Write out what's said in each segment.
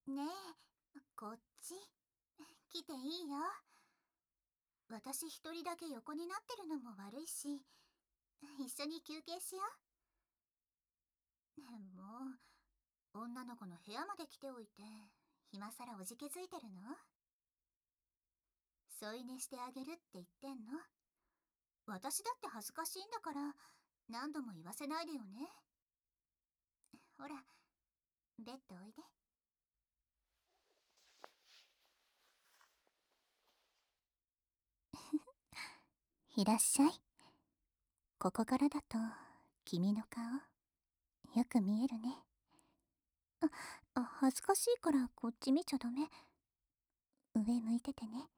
ねえ、こっち。来ていいよ。私一人だけ横になってるのも悪いし、一緒に休憩しよう。ねえ、もう、女の子の部屋まで来ておいて、今さらおじけづいてるの？添い寝してあげるって言ってんの？私だって恥ずかしいんだから、何度も言わせないでよね。ほら、ベッドおいで。いらっしゃい。ここからだと、君の顔、よく見えるね。恥ずかしいからこっち見ちゃダメ。上向いててね。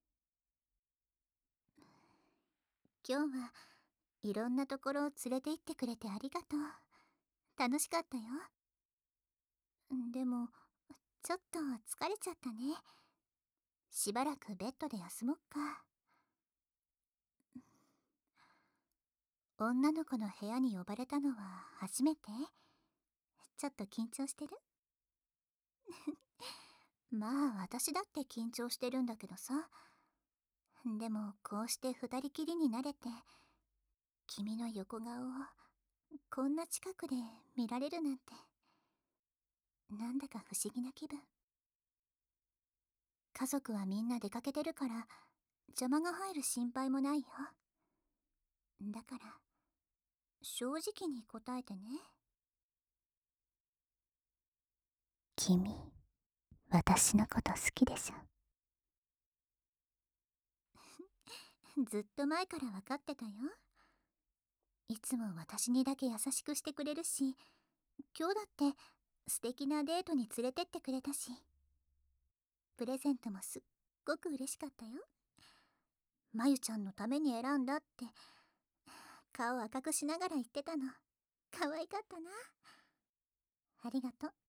今日はいろんなところを連れて行ってくれてありがとう。楽しかったよ。でも、ちょっと疲れちゃったね。しばらくベッドで休もっか。女の子の部屋に呼ばれたのは初めて？ちょっと緊張してる？まあ私だって緊張してるんだけどさ。でもこうして二人きりになれて、君の横顔をこんな近くで見られるなんて、なんだか不思議な気分。家族はみんな出かけてるから邪魔が入る心配もないよ。だから正直に答えてね。君、私のこと好きでしょ？ずっと前から分かってたよ。いつも私にだけ優しくしてくれるし、今日だって素敵なデートに連れてってくれたし、プレゼントもすっごく嬉しかったよ。まゆちゃんのために選んだって顔赤くしながら言ってたの。可愛かったな。ありがとう。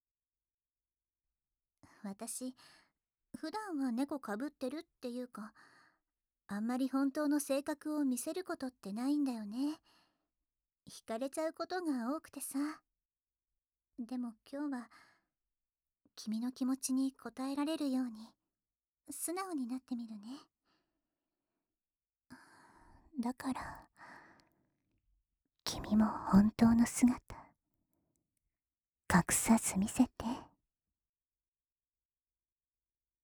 私、普段は猫かぶってるっていうか、あんまり本当の性格を見せることってないんだよね。惹かれちゃうことが多くてさ。でも今日は君の気持ちに応えられるように素直になってみるね。だから君も本当の姿隠さず見せて。